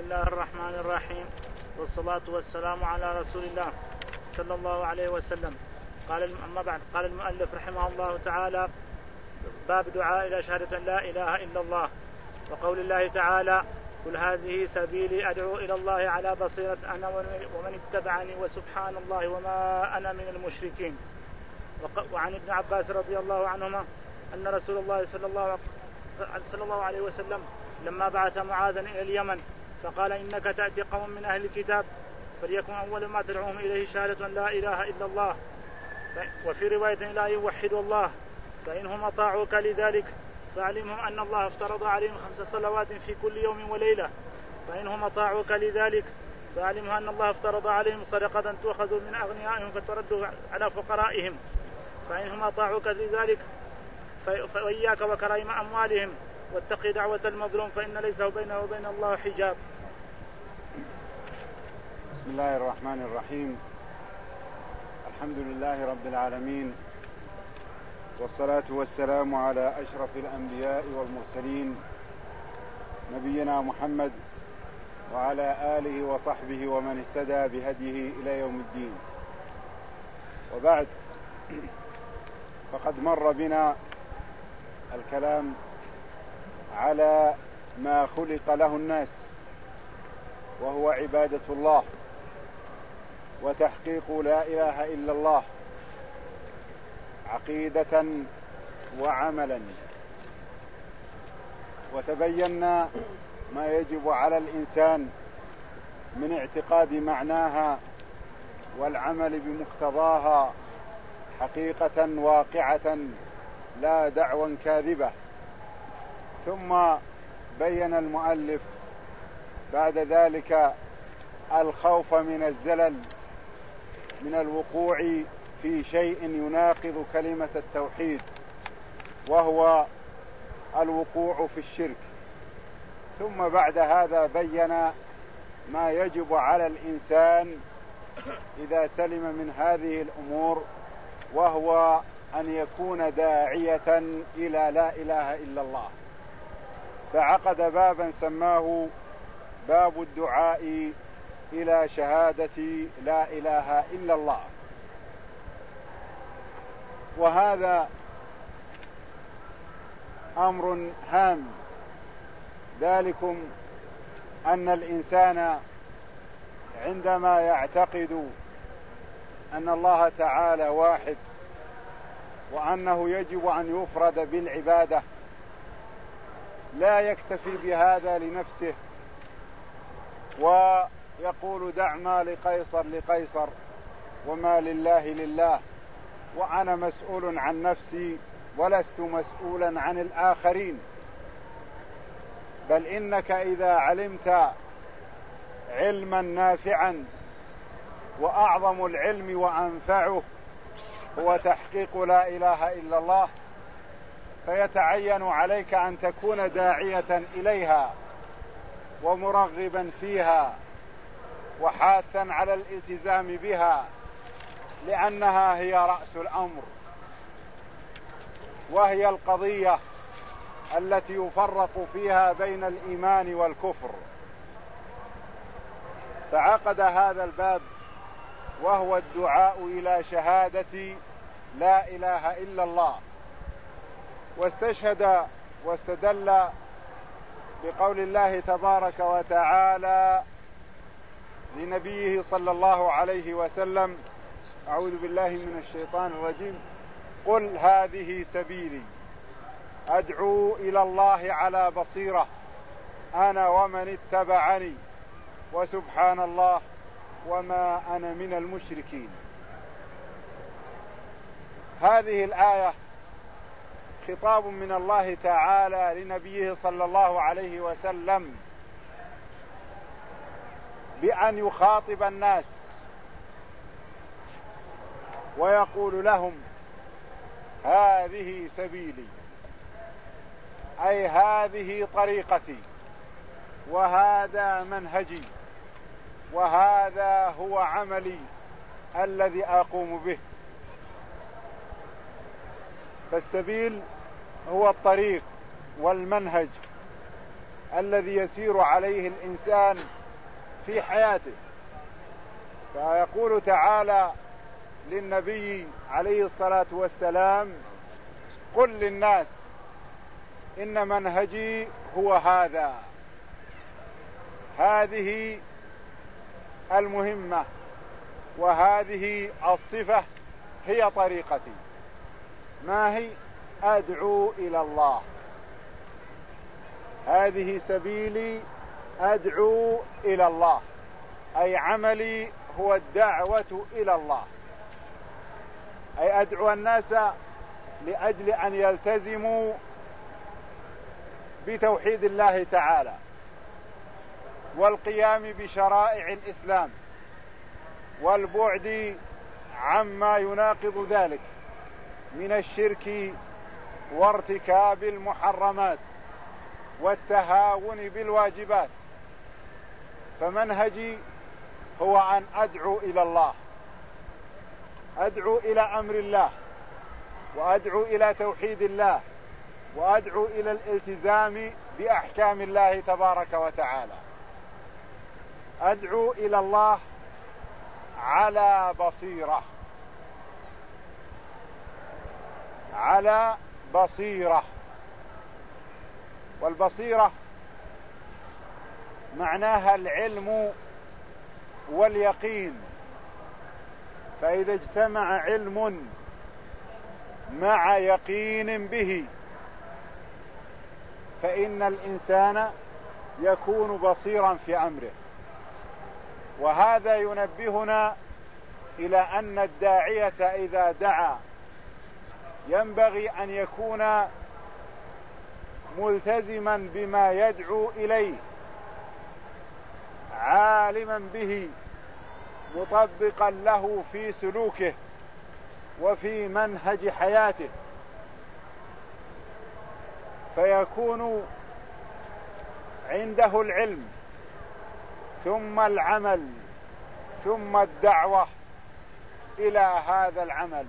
الله الرحمن الرحيم، والصلاة والسلام على رسول الله صلى الله عليه وسلم. أما بعد، قال المؤلف رحمه الله تعالى: باب دعاء إلى شهادة لا إله إلا الله. وقول الله تعالى: قل هذه سبيلي أدعو إلى الله على بصيرة أنا ومن اتبعني وسبحان الله وما أنا من المشركين. وعن ابن عباس رضي الله عنهما أن رسول الله صلى الله عليه وسلم لما بعث معاذا إلى اليمن فقال: إنك تأتي قوم من أهل الكتاب فليكن أول ما تدعوهم إليه شهادة لا إله إلا الله، وفي رواية لا يوحدوا الله، فإنهم أطاعوك لذلك فاعلمهم أن الله افترض عليهم 5 صلوات في كل يوم وليلة، فإنهم أطاعوك لذلك فاعلمهم أن الله افترض عليهم صدقة تؤخذ من أغنيائهم فترد على فقرائهم، فإنهم أطاعوك لذلك فإياك وكرائم أموالهم واتقي دعوة المظلوم فإن ليس بينه وبين الله حجاب. بسم الله الرحمن الرحيم. الحمد لله رب العالمين، والصلاة والسلام على أشرف الأنبياء والمرسلين نبينا محمد وعلى آله وصحبه ومن اهتدى بهديه إلى يوم الدين. وبعد، فقد مر بنا الكلام على ما خلق له الناس، وهو عبادة الله وتحقيق لا إله إلا الله عقيدة وعملا، وتبينا ما يجب على الإنسان من اعتقاد معناها والعمل بمقتضاها حقيقة واقعة لا دعوى كاذبة. ثم بين المؤلف بعد ذلك الخوف من الزلل، من الوقوع في شيء يناقض كلمة التوحيد، وهو الوقوع في الشرك. ثم بعد هذا بين ما يجب على الإنسان إذا سلم من هذه الأمور، وهو أن يكون داعية إلى لا إله إلا الله. فعقد بابا سماه باب الدعاء إلى شهادة لا إله إلا الله. وهذا أمر هام، ذلكم أن الإنسان عندما يعتقد أن الله تعالى واحد وأنه يجب أن يفرد بالعبادة لا يكتفي بهذا لنفسه ويقول دع ما لقيصر لقيصر وما لله لله، وأنا مسؤول عن نفسي ولست مسؤولا عن الآخرين. بل إنك إذا علمت علما نافعا، وأعظم العلم وأنفعه هو تحقيق لا إله إلا الله، فيتعين عليك أن تكون داعية إليها ومرغبا فيها وحاثا على الالتزام بها، لأنها هي رأس الأمر، وهي القضية التي يفرق فيها بين الإيمان والكفر. فعقد هذا الباب وهو الدعاء إلى شهادة لا إله إلا الله، واستشهد واستدل بقول الله تبارك وتعالى لنبيه صلى الله عليه وسلم: أعوذ بالله من الشيطان الرجيم، قل هذه سبيلي أدعو إلى الله على بصيرة أنا ومن اتبعني وسبحان الله وما أنا من المشركين. هذه الآية خطاب من الله تعالى لنبيه صلى الله عليه وسلم بأن يخاطب الناس ويقول لهم: هذه سبيلي، أي هذه طريقتي، وهذا منهجي، وهذا هو عملي الذي أقوم به. فالسبيل هو الطريق والمنهج الذي يسير عليه الإنسان في حياته. فيقول تعالى للنبي عليه الصلاة والسلام: قل للناس إن منهجي هو هذا. هذه المهمة وهذه الصفة هي طريقتي. ما هي؟ أدعو إلى الله. هذه سبيلي أدعو إلى الله، أي عملي هو الدعوة إلى الله، أي أدعو الناس لأجل أن يلتزموا بتوحيد الله تعالى والقيام بشرائع الإسلام والبعد عما يناقض ذلك من الشرك وارتكاب المحرمات والتهاون بالواجبات. فمنهجي هو أن أدعو إلى الله، أدعو إلى أمر الله، وأدعو إلى توحيد الله، وأدعو إلى الالتزام بأحكام الله تبارك وتعالى. أدعو إلى الله على بصيرة، على بصيرة. والبصيرة معناها العلم واليقين. فإذا اجتمع علم مع يقين به فإن الإنسان يكون بصيرا في أمره. وهذا ينبهنا إلى أن الداعية إذا دعا ينبغي أن يكون ملتزما بما يدعو إليه، عالما به، مطبقا له في سلوكه وفي منهج حياته، فيكون عنده العلم ثم العمل ثم الدعوة إلى هذا العمل.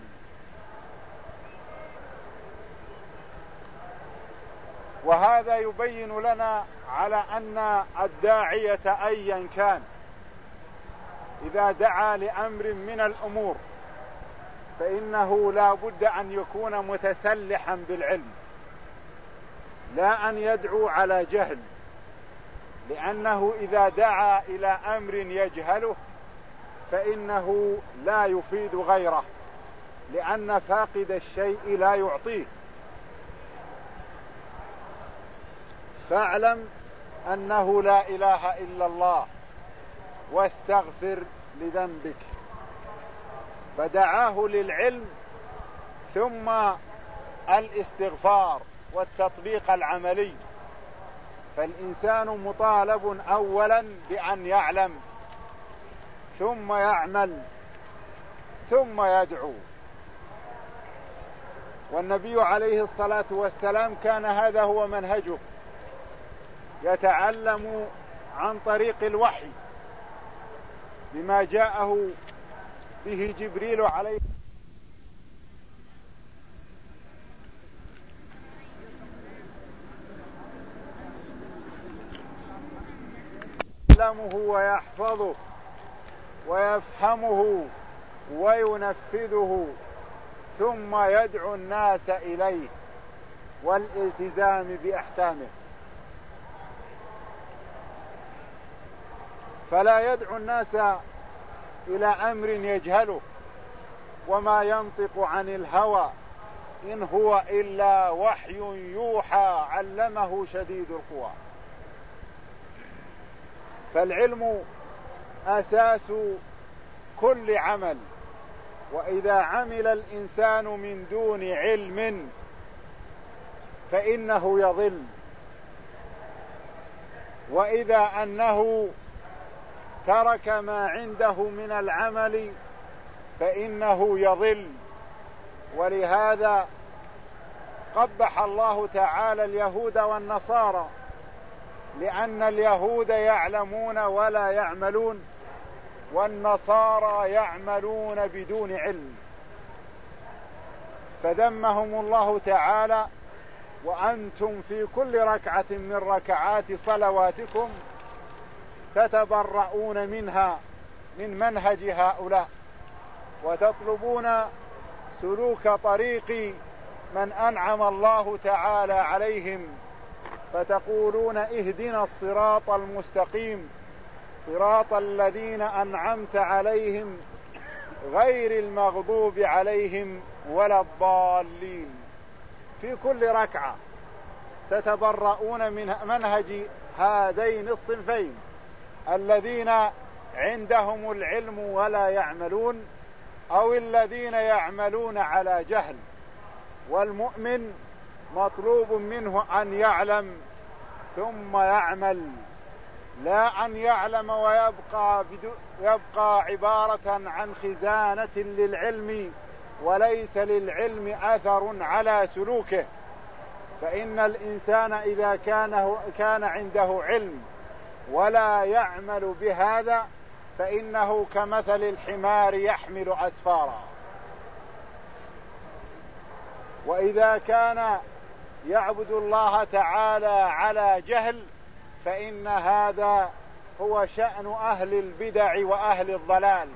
وهذا يبين لنا على أن الداعية أيا كان إذا دعا لأمر من الأمور فإنه لا بد أن يكون متسلحا بالعلم، لا أن يدعو على جهل، لأنه إذا دعا إلى أمر يجهله فإنه لا يفيد غيره، لأن فاقد الشيء لا يعطيه. فاعلم أنه لا إله إلا الله واستغفر لذنبك. فدعاه للعلم ثم الاستغفار والتطبيق العملي. فالإنسان مطالب أولا بأن يعلم ثم يعمل ثم يدعو. والنبي عليه الصلاة والسلام كان هذا هو منهجه، يتعلم عن طريق الوحي بما جاءه به جبريل عليه يعلمه ويحفظه ويفهمه وينفذه ثم يدعو الناس إليه والالتزام بأحكامه. فلا يدعو الناس إلى أمر يجهله، وما ينطق عن الهوى إن هو إلا وحي يوحى علمه شديد القوى. فالعلم أساس كل عمل، وإذا عمل الإنسان من دون علم فإنه يضل، وإذا أنه ترك ما عنده من العمل فإنه يضل. ولهذا قبح الله تعالى اليهود والنصارى، لأن اليهود يعلمون ولا يعملون، والنصارى يعملون بدون علم. فذمهم الله تعالى وأنتم في كل ركعة من ركعات صلواتكم تتبرؤون منها من منهج هؤلاء وتطلبون سلوك طريق من أنعم الله تعالى عليهم، فتقولون اهدنا الصراط المستقيم صراط الذين أنعمت عليهم غير المغضوب عليهم ولا الضالين. في كل ركعة تتبرؤون من منهج هذين الصنفين، الذين عندهم العلم ولا يعملون، أو الذين يعملون على جهل. والمؤمن مطلوب منه أن يعلم ثم يعمل، لا أن يعلم ويبقى عبارة عن خزانة للعلم وليس للعلم أثر على سلوكه. فإن الإنسان إذا كان عنده علم ولا يعمل بهذا فإنه كمثل الحمار يحمل أسفارا. وإذا كان يعبد الله تعالى على جهل فإن هذا هو شأن أهل البدع وأهل الضلال.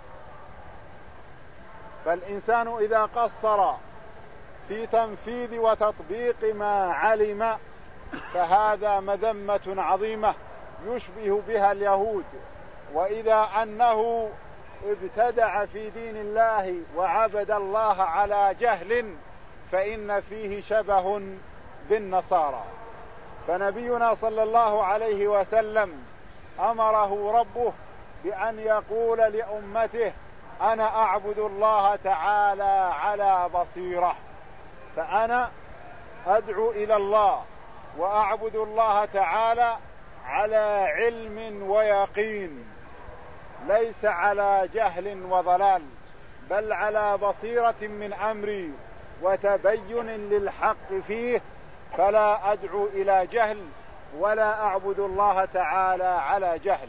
فالإنسان إذا قصر في تنفيذ وتطبيق ما علم فهذا مذمة عظيمة يشبه بها اليهود. وإذا أنه ابتدع في دين الله وعبد الله على جهل فإن فيه شبه بالنصارى. فنبينا صلى الله عليه وسلم أمره ربه بأن يقول لأمته أنا أعبد الله تعالى على بصيرة. فأنا أدعو إلى الله وأعبد الله تعالى على علم ويقين، ليس على جهل وضلال، بل على بصيرة من أمري وتبين للحق فيه، فلا أدعو إلى جهل ولا أعبد الله تعالى على جهل.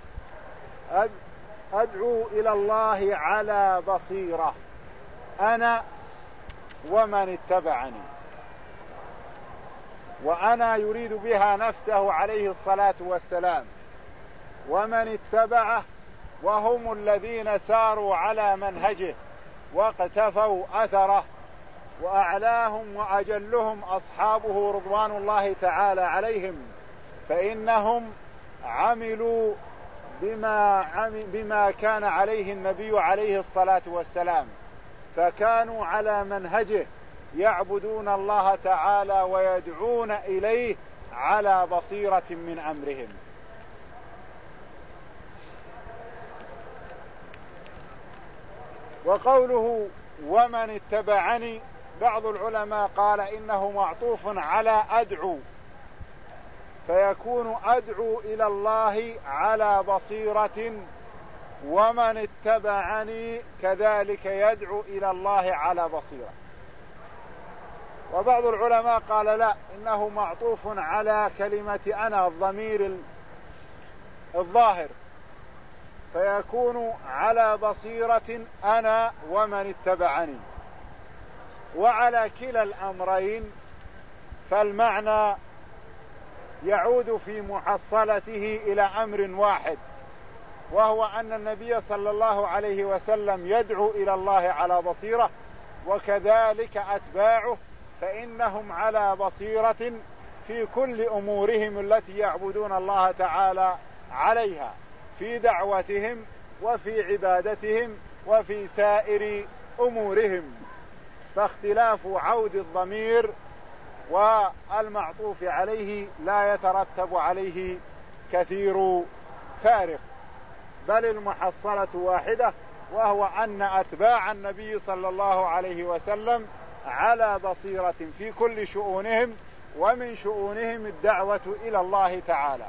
أدعو إلى الله على بصيرة أنا ومن اتبعني. وأنا يريد بها نفسه عليه الصلاة والسلام، ومن اتبعه وهم الذين ساروا على منهجه واقتفوا أثره، وأعلاهم وأجلهم أصحابه رضوان الله تعالى عليهم، فإنهم عملوا بما كان عليه النبي عليه الصلاة والسلام، فكانوا على منهجه يعبدون الله تعالى ويدعون إليه على بصيرة من أمرهم. وقوله ومن اتبعني، بعض العلماء قال إنه معطوف على أدعو، فيكون أدعو إلى الله على بصيرة، ومن اتبعني كذلك يدعو إلى الله على بصيرة. وبعض العلماء قال لا، إنه معطوف على كلمة أنا، الضمير الظاهر، فيكون على بصيرة أنا ومن اتبعني. وعلى كلا الأمرين فالمعنى يعود في محصلته إلى أمر واحد، وهو أن النبي صلى الله عليه وسلم يدعو إلى الله على بصيرة، وكذلك أتباعه فإنهم على بصيرة في كل أمورهم التي يعبدون الله تعالى عليها، في دعوتهم وفي عبادتهم وفي سائر أمورهم. فاختلاف عود الضمير والمعطوف عليه لا يترتب عليه كثير فارق، بل المحصلة واحدة، وهو أن أتباع النبي صلى الله عليه وسلم على بصيرة في كل شؤونهم، ومن شؤونهم الدعوة إلى الله تعالى.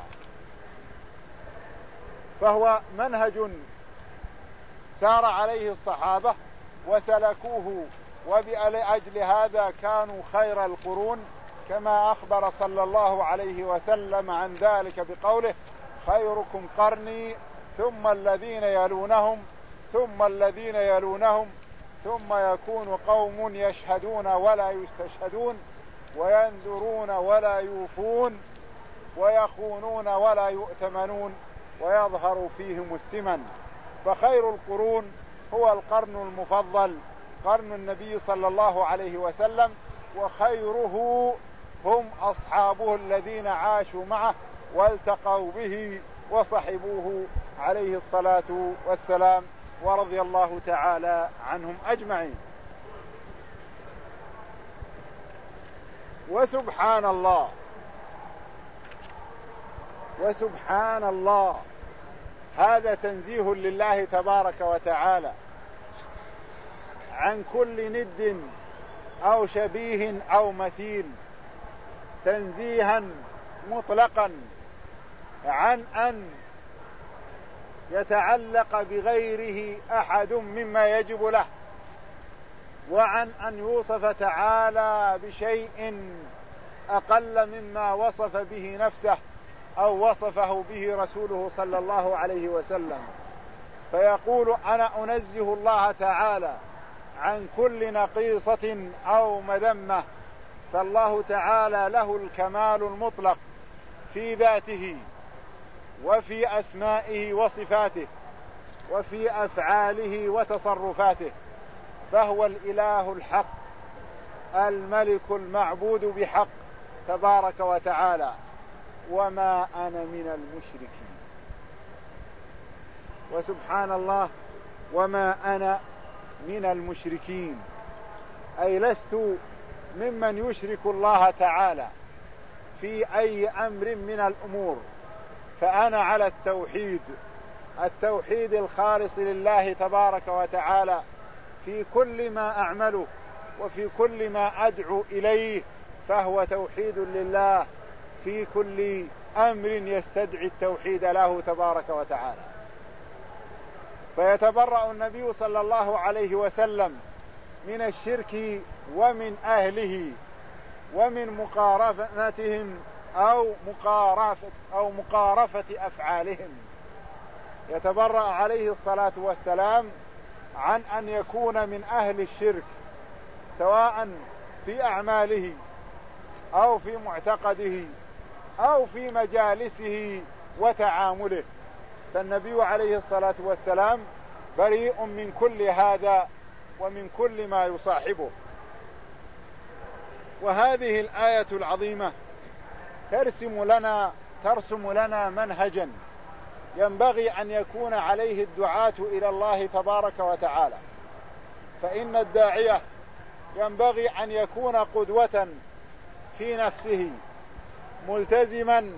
فهو منهج سار عليه الصحابة وسلكوه، وبأجل هذا كانوا خير القرون، كما أخبر صلى الله عليه وسلم عن ذلك بقوله خيركم قرني ثم الذين يلونهم ثم الذين يلونهم ثم يكون قوم يشهدون ولا يستشهدون وينذرون ولا يوفون ويخونون ولا يؤتمنون ويظهر فيهم السمن. فخير القرون هو القرن المفضل قرن النبي صلى الله عليه وسلم، وخيره هم أصحابه الذين عاشوا معه والتقوا به وصحبوه عليه الصلاة والسلام، ورضي الله تعالى عنهم أجمعين. وسبحان الله هذا تنزيه لله تبارك وتعالى عن كل ند أو شبيه أو مثيل، تنزيها مطلقا عن أن يتعلق بغيره أحد مما يجب له، وعن أن يوصف تعالى بشيء أقل مما وصف به نفسه أو وصفه به رسوله صلى الله عليه وسلم. فيقول: أنا أنزه الله تعالى عن كل نقيصة أو مذمة. فالله تعالى له الكمال المطلق في ذاته وفي أسمائه وصفاته وفي أفعاله وتصرفاته، فهو الإله الحق الملك المعبود بحق تبارك وتعالى. وما أنا من المشركين. وسبحان الله، وما أنا من المشركين، أي لست ممن يشرك الله تعالى في أي أمر من الأمور، فأنا على التوحيد الخالص لله تبارك وتعالى في كل ما أعمله وفي كل ما أدعو إليه، فهو توحيد لله في كل أمر يستدعي التوحيد له تبارك وتعالى. فيتبرأ النبي صلى الله عليه وسلم من الشرك ومن أهله ومن مقارفتهم أو مقارفة أفعالهم. يتبرأ عليه الصلاة والسلام عن أن يكون من أهل الشرك، سواء في أعماله أو في معتقده أو في مجالسه وتعامله. فالنبي عليه الصلاة والسلام بريء من كل هذا ومن كل ما يصاحبه. وهذه الآية العظيمة ترسم لنا منهجا ينبغي أن يكون عليه الدعاة إلى الله تبارك وتعالى. فإن الداعية ينبغي أن يكون قدوة في نفسه، ملتزما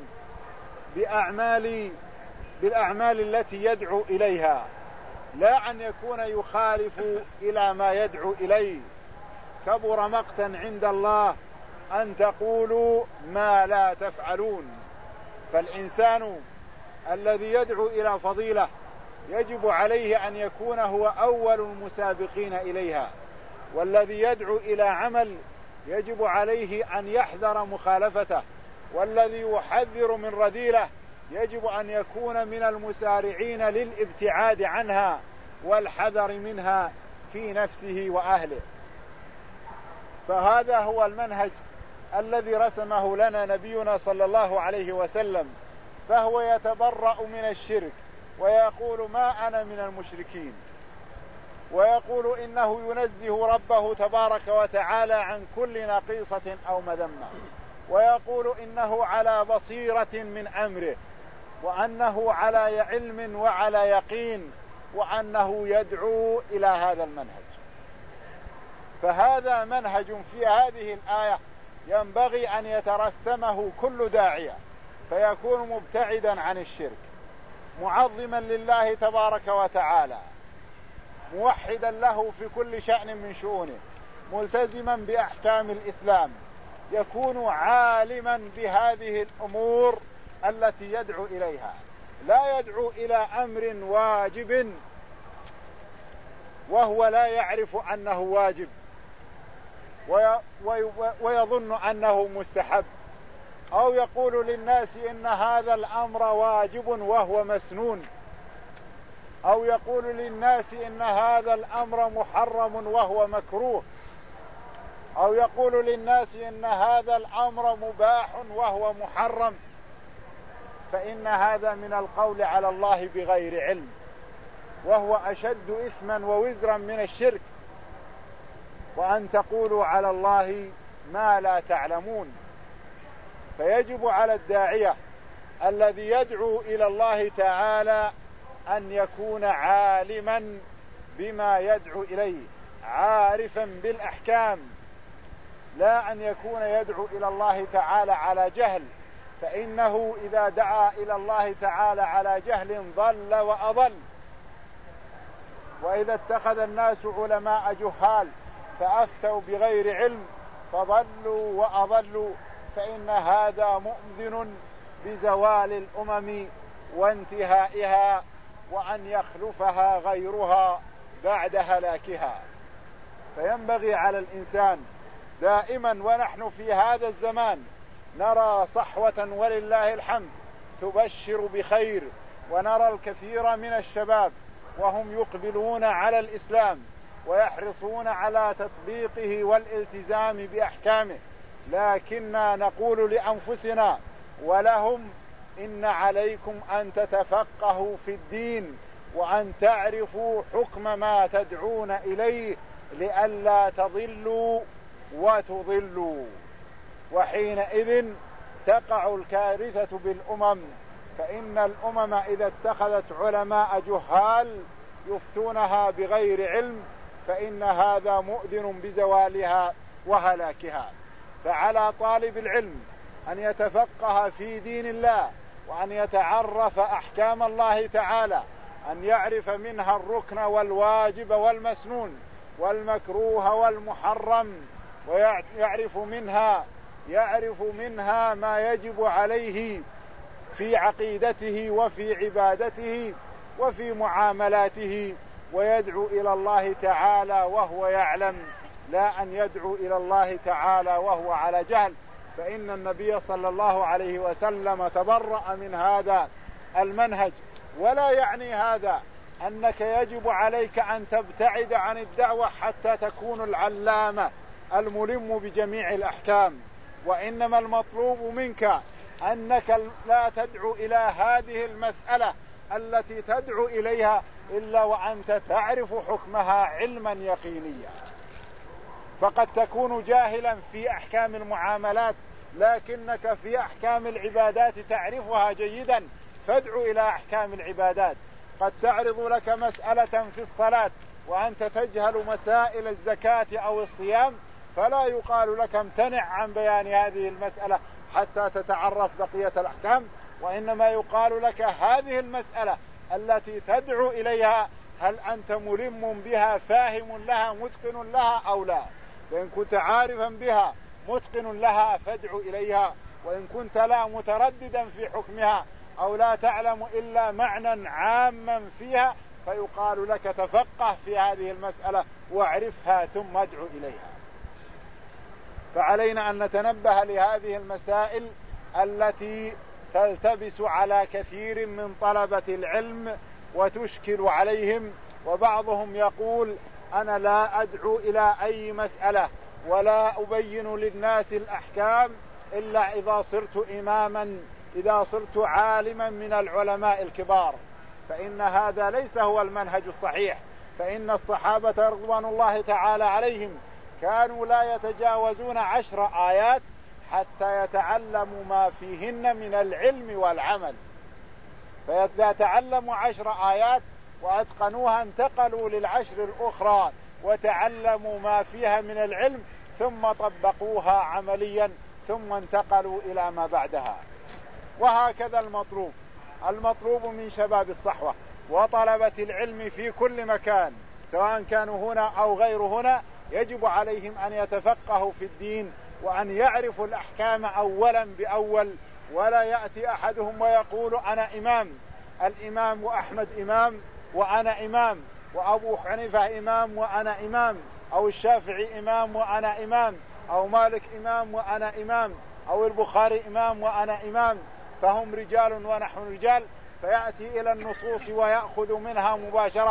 بالأعمال التي يدعو إليها، لا أن يكون يخالف إلى ما يدعو إليه. كبر مقتا عند الله أن تقولوا ما لا تفعلون. فالإنسان الذي يدعو إلى فضيلة يجب عليه أن يكون هو أول المسابقين إليها، والذي يدعو إلى عمل يجب عليه أن يحذر مخالفته، والذي يحذر من رذيلة يجب أن يكون من المسارعين للابتعاد عنها والحذر منها في نفسه وأهله. فهذا هو المنهج الذي رسمه لنا نبينا صلى الله عليه وسلم، فهو يتبرأ من الشرك ويقول: ما أنا من المشركين، ويقول إنه ينزه ربه تبارك وتعالى عن كل نقيصة أو مذمة، ويقول إنه على بصيرة من أمره، وأنه على علم وعلى يقين، وأنه يدعو إلى هذا المنهج. فهذا منهج في هذه الآية ينبغي أن يترسمه كل داعية، فيكون مبتعدا عن الشرك، معظما لله تبارك وتعالى، موحدا له في كل شأن من شؤونه، ملتزما بأحكام الإسلام، يكون عالما بهذه الأمور التي يدعو إليها، لا يدعو إلى أمر واجب وهو لا يعرف أنه واجب ويظن أنه مستحب، أو يقول للناس إن هذا الأمر واجب وهو مسنون، أو يقول للناس إن هذا الأمر محرم وهو مكروه. أو يقول للناس إن هذا الأمر مباح وهو محرم، فإن هذا من القول على الله بغير علم، وهو أشد إثما ووزرا من الشرك، وأن تقولوا على الله ما لا تعلمون. فيجب على الداعية الذي يدعو إلى الله تعالى أن يكون عالما بما يدعو إليه، عارفا بالأحكام، لا أن يكون يدعو إلى الله تعالى على جهل، فإنه إذا دعا إلى الله تعالى على جهل ضل وأضل. وإذا اتخذ الناس علماء جهال فأفتوا بغير علم فضلوا وأضلوا، فإن هذا مؤذن بزوال الأمم وانتهائها، وأن يخلفها غيرها بعد هلاكها. فينبغي على الإنسان دائما، ونحن في هذا الزمان نرى صحوة ولله الحمد تبشر بخير، ونرى الكثير من الشباب وهم يقبلون على الإسلام ويحرصون على تطبيقه والالتزام بأحكامه، لكننا نقول لأنفسنا ولهم: إن عليكم أن تتفقهوا في الدين وأن تعرفوا حكم ما تدعون إليه لئلا تضلوا وتضلوا. وحينئذ تقع الكارثة بالأمم، فإن الأمم إذا اتخذت علماء جهال يفتونها بغير علم فإن هذا مؤذن بزوالها وهلاكها. فعلى طالب العلم أن يتفقه في دين الله، وأن يتعرف أحكام الله تعالى، أن يعرف منها الركن والواجب والمسنون والمكروه والمحرم، ويعرف منها ما يجب عليه في عقيدته وفي عبادته وفي معاملاته، ويدعو إلى الله تعالى وهو يعلم، لا أن يدعو إلى الله تعالى وهو على جهل. فإن النبي صلى الله عليه وسلم تبرأ من هذا المنهج. ولا يعني هذا أنك يجب عليك أن تبتعد عن الدعوة حتى تكون العلامة الملم بجميع الأحكام، وإنما المطلوب منك أنك لا تدعو إلى هذه المسألة التي تدعو إليها إلا وأنت تعرف حكمها علما يقينيا. فقد تكون جاهلا في أحكام المعاملات، لكنك في أحكام العبادات تعرفها جيدا، فادعو إلى أحكام العبادات. قد تعرض لك مسألة في الصلاة وأنت تجهل مسائل الزكاة أو الصيام، فلا يقال لك امتنع عن بيان هذه المسألة حتى تتعرف بقية الأحكام، وإنما يقال لك هذه المسألة التي تدعو إليها هل أنت ملم بها، فاهم لها، متقن لها أو لا؟ فإن كنت عارفا بها متقن لها فادعو إليها، وإن كنت لا مترددا في حكمها أو لا تعلم إلا معنى عاما فيها فيقال لك تفقه في هذه المسألة واعرفها ثم ادعو إليها. فعلينا أن نتنبه لهذه المسائل التي تلتبس على كثير من طلبة العلم وتشكل عليهم. وبعضهم يقول: أنا لا أدعو إلى أي مسألة ولا أبين للناس الأحكام إلا إذا صرت إماما، إذا صرت عالما من العلماء الكبار. فإن هذا ليس هو المنهج الصحيح، فإن الصحابة رضوان الله تعالى عليهم كانوا لا يتجاوزون 10 آيات حتى يتعلموا ما فيهن من العلم والعمل، فإذا تعلموا 10 آيات وأتقنوها انتقلوا لل10 الأخرى وتعلموا ما فيها من العلم ثم طبقوها عمليا ثم انتقلوا إلى ما بعدها. وهكذا المطلوب من شباب الصحوة وطلبة العلم في كل مكان سواء كانوا هنا أو غير هنا، يجب عليهم أن يتفقهوا في الدين وأن يعرفوا الأحكام أولا بأول، ولا يأتي أحدهم ويقول: أنا إمام، الإمام أحمد إمام وأنا إمام، وأبو حنيفة إمام وأنا إمام، أو الشافعي إمام وأنا إمام، أو مالك إمام وأنا إمام، أو البخاري إمام وأنا إمام، فهم رجال ونحن رجال، فيأتي إلى النصوص ويأخذ منها مباشرة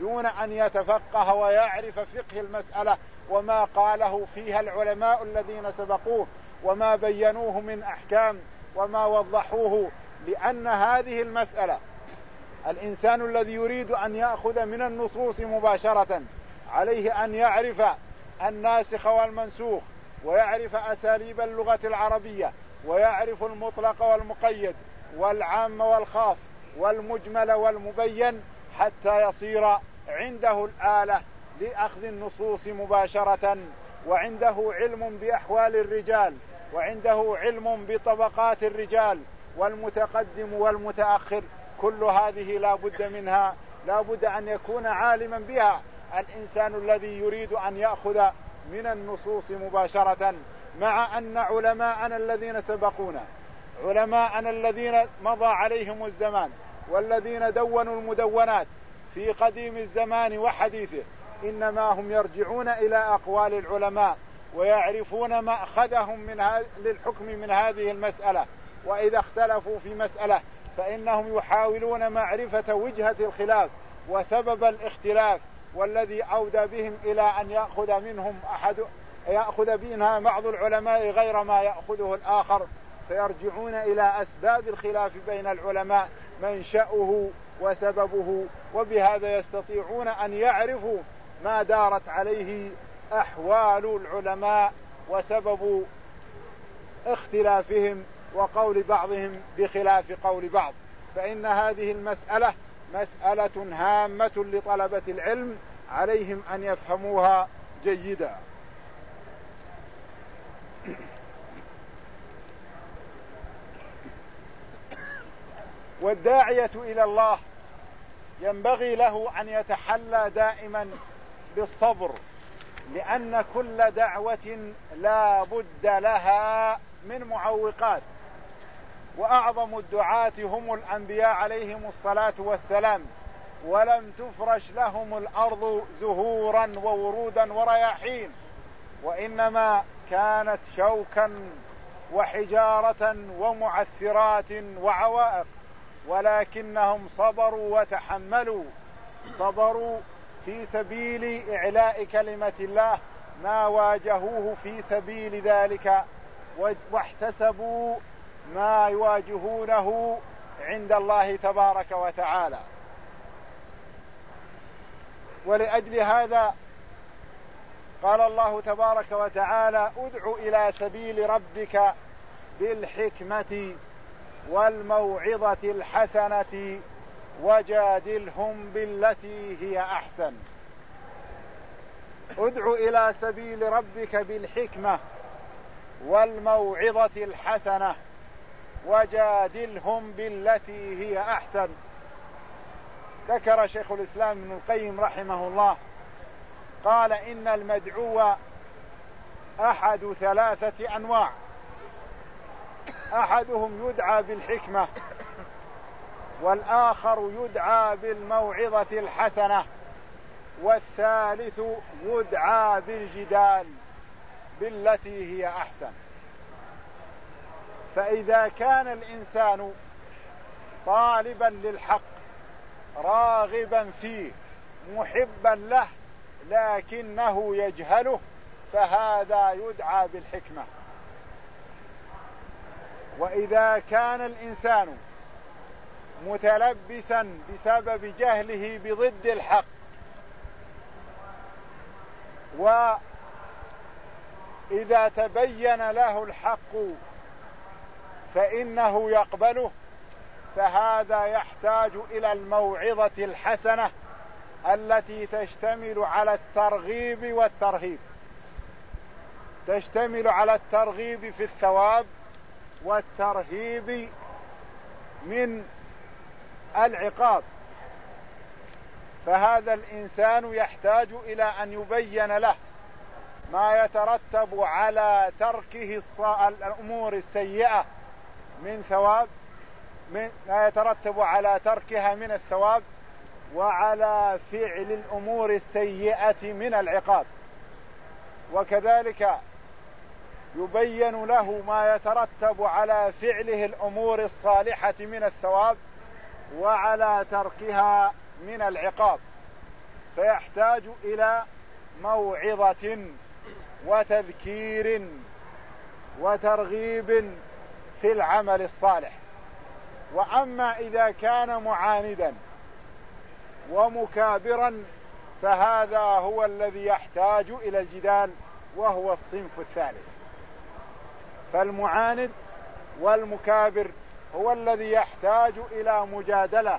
دون أن يتفقه ويعرف فقه المسألة وما قاله فيها العلماء الذين سبقوه وما بينوه من أحكام وما وضحوه. لأن هذه المسألة الإنسان الذي يريد أن يأخذ من النصوص مباشرة عليه أن يعرف الناسخ والمنسوخ، ويعرف أساليب اللغة العربية، ويعرف المطلق والمقيد والعام والخاص والمجمل والمبين، حتى يصير عنده الآلة لأخذ النصوص مباشرة، وعنده علم بأحوال الرجال، وعنده علم بطبقات الرجال والمتقدم والمتأخر. كل هذه لا بد منها، لا بد أن يكون عالما بها الإنسان الذي يريد أن يأخذ من النصوص مباشرة. مع أن علماءنا الذين سبقونا، علماءنا الذين مضى عليهم الزمان والذين دونوا المدونات في قديم الزمان وحديثه، إنما هم يرجعون إلى أقوال العلماء ويعرفون مأخذهم للحكم من هذه المسألة. وإذا اختلفوا في مسألة فإنهم يحاولون معرفة وجهة الخلاف وسبب الاختلاف، والذي أودى بهم إلى أن يأخذ منها بعض العلماء غير ما يأخذه الآخر، فيرجعون إلى أسباب الخلاف بين العلماء منشأه وسببه، وبهذا يستطيعون أن يعرفوا ما دارت عليه أحوال العلماء وسبب اختلافهم وقول بعضهم بخلاف قول بعض. فإن هذه المسألة مسألة هامة لطلبة العلم، عليهم أن يفهموها جيدا. والداعية إلى الله ينبغي له أن يتحلى دائما بالصبر، لأن كل دعوة لا بد لها من معوقات، وأعظم الدعاة هم الأنبياء عليهم الصلاة والسلام، ولم تفرش لهم الأرض زهورا وورودا ورياحين، وإنما كانت شوكا وحجارة ومعثرات وعوائق، ولكنهم صبروا وتحملوا، صبروا في سبيل إعلاء كلمة الله ما واجهوه في سبيل ذلك، واحتسبوا ما يواجهونه عند الله تبارك وتعالى. ولأجل هذا قال الله تبارك وتعالى: ادع إلى سبيل ربك بالحكمة والموعظة الحسنة وجادلهم بالتي هي أحسن. ادع إلى سبيل ربك بالحكمة والموعظة الحسنة وجادلهم بالتي هي أحسن. ذكر شيخ الإسلام ابن القيم رحمه الله قال: إن المدعو أحد ثلاثة أنواع: أحدهم يدعى بالحكمة، والآخر يدعى بالموعظة الحسنة، والثالث يدعى بالجدال بالتي هي أحسن. فإذا كان الإنسان طالبا للحق راغبا فيه محبا له لكنه يجهله، فهذا يدعى بالحكمة. وإذا كان الإنسان متلبسا بسبب جهله بضد الحق وإذا تبين له الحق فإنه يقبله، فهذا يحتاج إلى الموعظة الحسنة التي تشتمل على الترغيب والترهيب، تشتمل على الترغيب في الثواب والترهيب من العقاب. فهذا الإنسان يحتاج إلى أن يبين له ما يترتب على تركه الأمور السيئة من ثواب، ما يترتب على تركها من الثواب، وعلى فعل الأمور السيئة من العقاب. وكذلك يبين له ما يترتب على فعله الأمور الصالحة من الثواب وعلى تركها من العقاب. فيحتاج إلى موعظة وتذكير وترغيب في العمل الصالح. وأما إذا كان معاندا ومكابرا فهذا هو الذي يحتاج إلى الجدال، وهو الصنف الثالث. فالمعاند والمكابر هو الذي يحتاج إلى مجادلة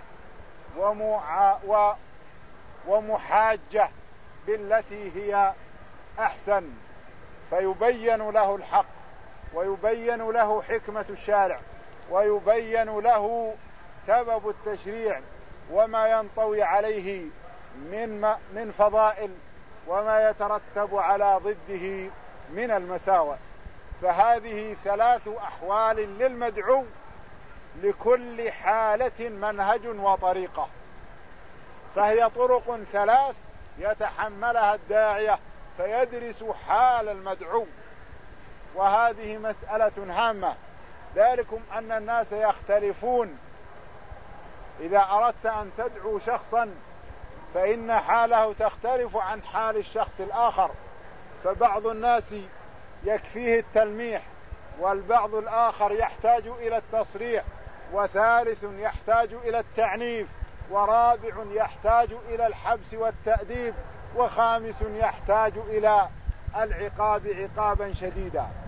ومحاجة بالتي هي أحسن، فيبين له الحق ويبين له حكمة الشارع ويبين له سبب التشريع وما ينطوي عليه من فضائل وما يترتب على ضده من المساوئ. فهذه 3 أحوال للمدعو، لكل حالة منهج وطريقة، فهي طرق 3 يتحملها الداعية فيدرس حال المدعو. وهذه مسألة هامة، ذلكم أن الناس يختلفون. إذا أردت أن تدعو شخصا فإن حاله تختلف عن حال الشخص الآخر، فبعض الناس يكفيه التلميح، والبعض الآخر يحتاج إلى التصريح، وثالث يحتاج إلى التعنيف، ورابع يحتاج إلى الحبس والتأديب، وخامس يحتاج إلى العقاب عقابا شديدا.